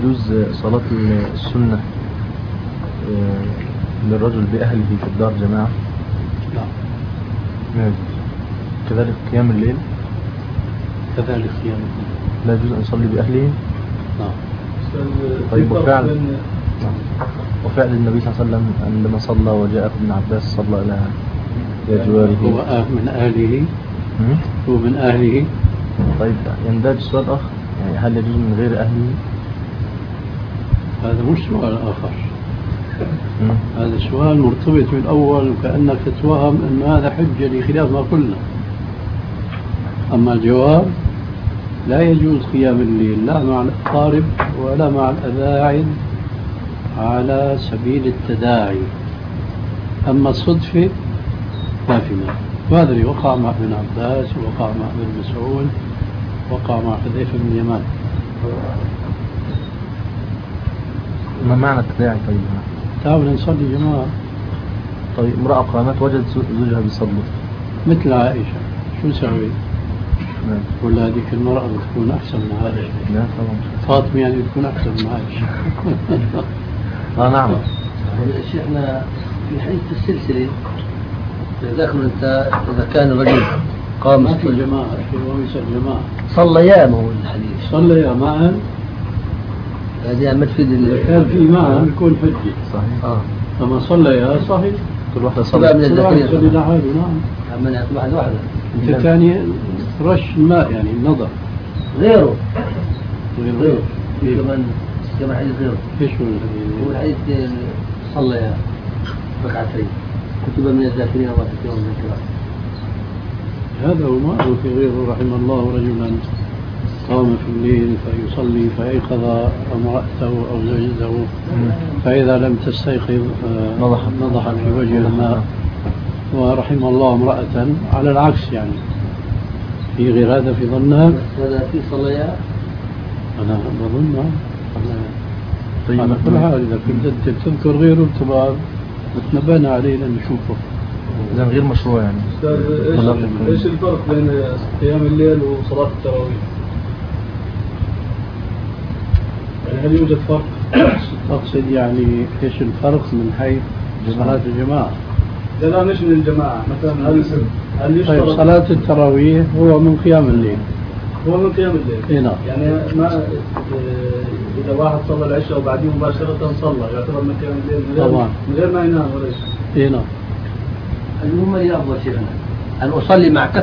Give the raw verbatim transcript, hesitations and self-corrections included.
يجوز صلاة السنة للرجل بأهله في الدار جماعة؟ لا لا يجوز. كذلك قيام الليل؟ كذلك قيام الليل لا يجوز أن يصلي بأهله؟ نعم. طيب وفعل نعم. وفعل النبي صلى الله عليه وسلم عندما صلى وجاء ابن عباس صلى إلى جواره هو من أهله هو من أهله. طيب يندرج سؤال آخر، يعني هل يجوز من غير أهله؟ هذا مش سؤال آخر. هذا سؤال مرتبط بالأول، وكأنك تتوهم أن هذا حجة لخلاف ما قلنا. أما الجواب لا يجوز قيام الليل لا مع الأقارب ولا مع الأباعد على سبيل التداعي. أما الصدفة ما في مانع، وهذا اللي وقع مع ابن عباس ووقع مع ابن مسعود وقع مع حذيفة بن اليمان. ما معنى التداعي؟ طيب تعالوا نصلي جماعة. طيب امرأة قامت وجدت زوجها بيصلي مثل عائشة شو سوي؟ ولا هذيك المرأة بتكون أحسن من عائشة؟ لا طبعا. فاطمة يعني بتكون أحسن من عائشة. آه نعم. شيخنا في حديث السلسلة ذكر أنت إذا كان الرجل قام ما في جماعة جماعة صليا، ما هو الحديث صليا معا. هذه ما تفيد إذا كان في معا يكون حجة. صحيح. آه. أما صليا صحيح. كل واحدة صلى من الذكرين صلي لحاله. نعم. عملنا واحدة واحدة. أنت ثاني رش الماء يعني النظر. غيره. غير غيره. غير. كمان كمان حديث غيره. إيش هو الحديث؟ هو الحديث صليا ركعتين كتب من الذاكرين الله كثيرا من الذاكرات. هذا هو ما هو في غيره. رحم الله رجلا قام في الليل فيصلي فأيقظ امرأته أو زوجته فإذا لم تستيقظ نضح في وجه الماء. ورحم الله امرأة على العكس، يعني في غير هذا في ظنها. هذا في صليا أنا بظن طيب على كل حال إذا كنت تذكر غيره تبقى نتنبهنا عليه لنشوفه. إذا غير مشروع يعني. أستاذ إيش الفرق بين قيام الليل وصلاة التراويح؟ يعني هل يوجد فرق؟ أقصد يعني إيش الفرق من حيث صلاة الجماعة؟ لا مش من الجماعة مثلا. هل هل يشترط؟ طيب صلاة التراويح هو من قيام الليل. هو من قيام الليل. إيه نعم. يعني ما إذا واحد صلى العشاء وبعدين مباشرة صلى يعتبر من قيام الليل طبعا من غير ما ينام ولا شيء. إيه نعم. المهم يا أبو شيخنا أن أصلي مع